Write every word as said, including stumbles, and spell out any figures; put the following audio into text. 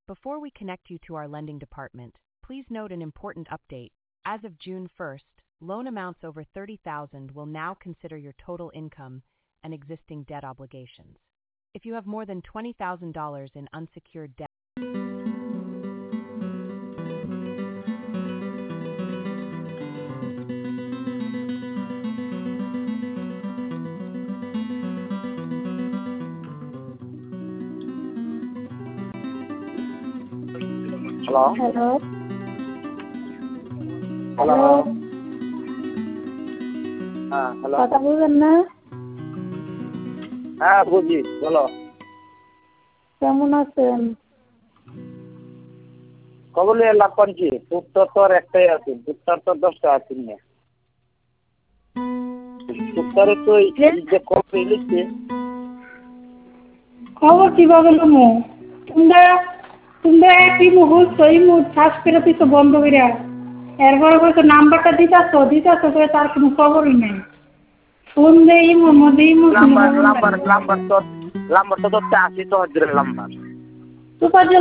Before we connect you to our lending department, please note an important update. As of June first, loan amounts over thirty thousand dollars will now consider your total income and existing debt obligations. If you have more than twenty thousand dollars in unsecured debt, Hello. Hello. Hello. Hello. হ্যাঁ hello কথা বলবেন না? হ্যাঁ বুঝি বলো কেমন আছেন? কবলে লাভ করছি উত্তর তো একটাই আছে উত্তর তো দশটা আছে না উত্তরে তো এই যে কপি লিখছে খবর কিভাবে নেবো? তোমরা তোমরা একই মুহূর্ত সেই মুহূর্ত শ্বাস ফেরাতে তো বন্ধ করে এরপরে হয়তো নাম্বারটা দিতেছো দিতেছো করে তার কোনো খবরই নেই। ফোন দেই মো দেই মো নাম্বার নাম্বার নাম্বার তো নাম্বার তো তো আছে তো হজরে নাম্বার তো